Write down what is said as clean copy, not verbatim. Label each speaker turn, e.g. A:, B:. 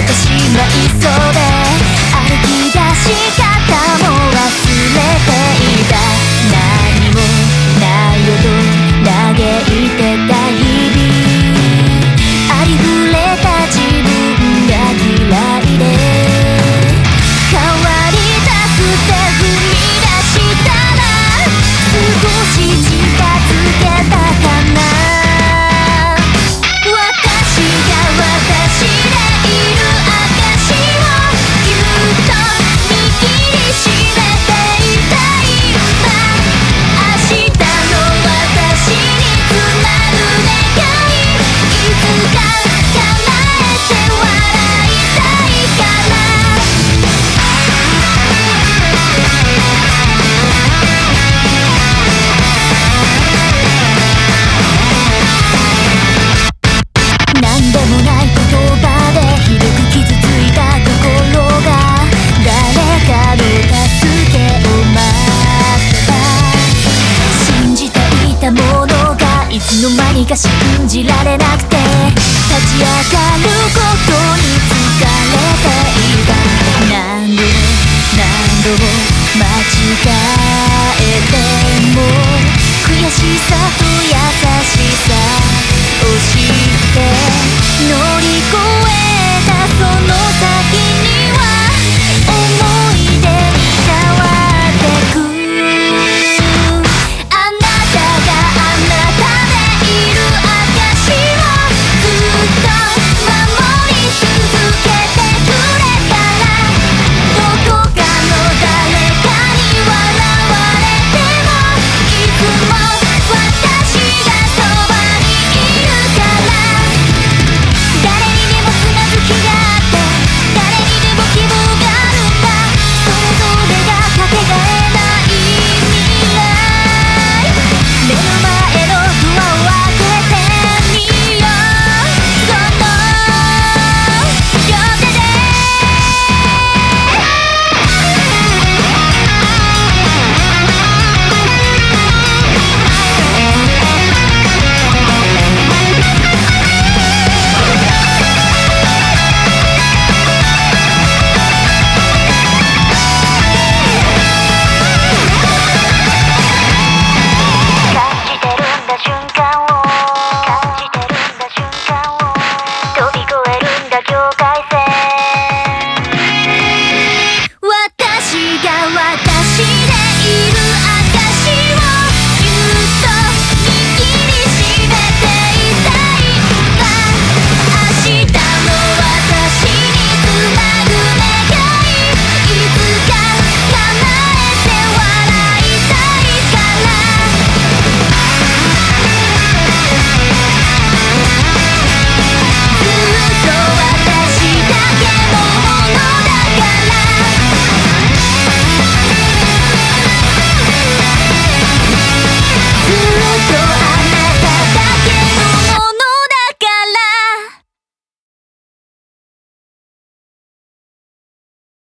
A: てしまいそうで、歩き出し方も忘れていた。何もないよと嘆いてた日々、ありふれた自分が嫌いで、変わりたくて踏み出したら少し近づけたかな。いつの間にか信じられなくて、立ち上がることに疲れ